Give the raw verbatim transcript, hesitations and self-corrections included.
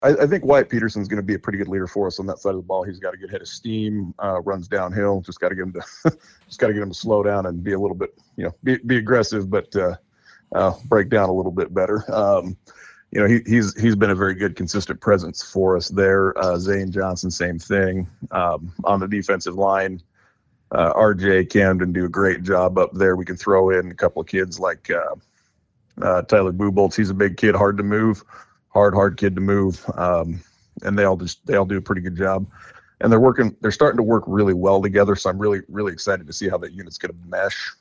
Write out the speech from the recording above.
I, I think Wyatt Peterson's going to be a pretty good leader for us on that side of the ball. He's got a good head of steam, uh, runs downhill. Just got to get him to, just got to get him to slow down and be a little bit, you know, be, be aggressive, but uh, uh, break down a little bit better. Um, you know, he, he's he's been a very good, consistent presence for us there. Uh, Zane Johnson, same thing. Um, on the defensive line, uh, R J Camden do a great job up there. We can throw in a couple of kids like uh, uh, Tyler Buboltz. He's a big kid, hard to move. Hard, hard kid to move, um, and they all just they all do a pretty good job, and they're working. They're starting to work really well together. So I'm really, really excited to see how that unit's going to mesh.